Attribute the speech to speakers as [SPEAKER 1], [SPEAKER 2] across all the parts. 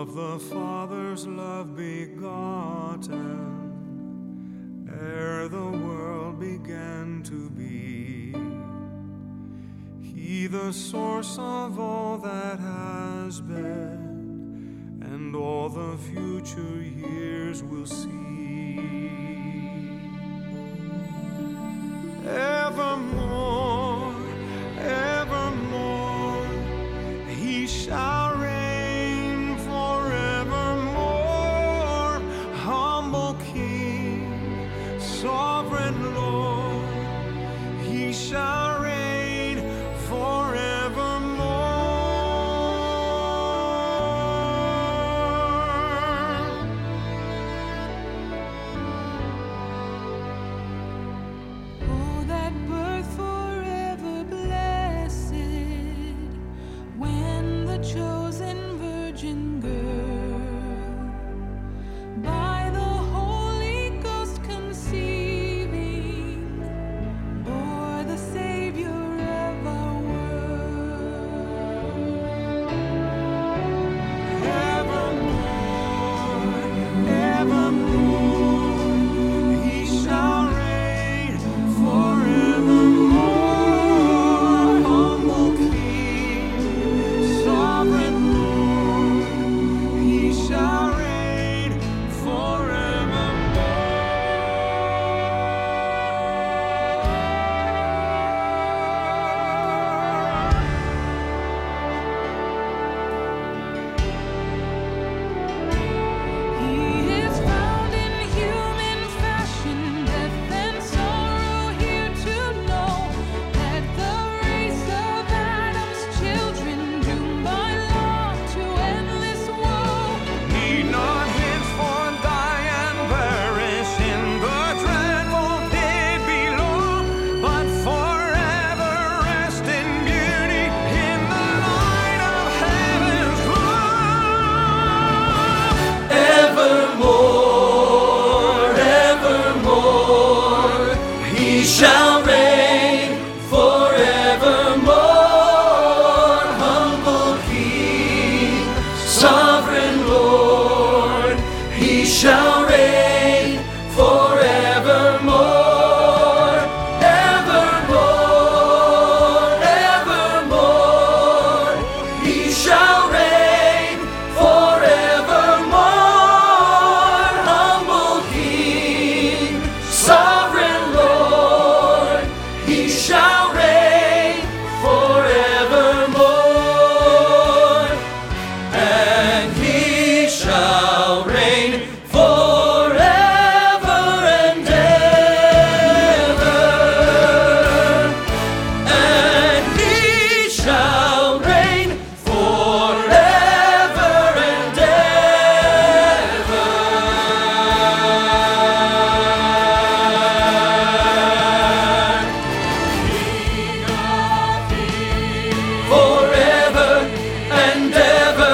[SPEAKER 1] of the Father's love begotten, ere the world began to be. He the source of all that has been, and all the future years will see. Evermore, evermore, he shall reign forevermore. Humble King, sovereign Lord, he shall reign forevermore.
[SPEAKER 2] Oh, that birth forever blessed, when the chosen virgin girl, by the Holy Ghost conceiving, bore the Savior of our world.
[SPEAKER 1] Evermore, evermore, he shall reign forevermore. Humble King, sovereign Lord, he shall reign
[SPEAKER 2] He is found in human fashion, death and sorrow here to know that the race of Adam's children, doomed by law to endless woe,
[SPEAKER 1] Need not henceforth die and perish in the dreadful pit below, but forever rest in beauty in the light of heaven's glow.
[SPEAKER 3] Evermore, evermore, he shall reign forevermore. Humble King, sovereign Lord, he shall reign forevermore. Evermore, evermore, he shall reign forevermore. Humble King, sovereign Lord, he shall reign forevermore. And he shall reign forever and ever. And he shall reign forever and ever. Forever and ever.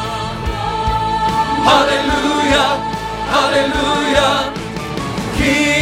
[SPEAKER 3] Hallelujah, hallelujah. King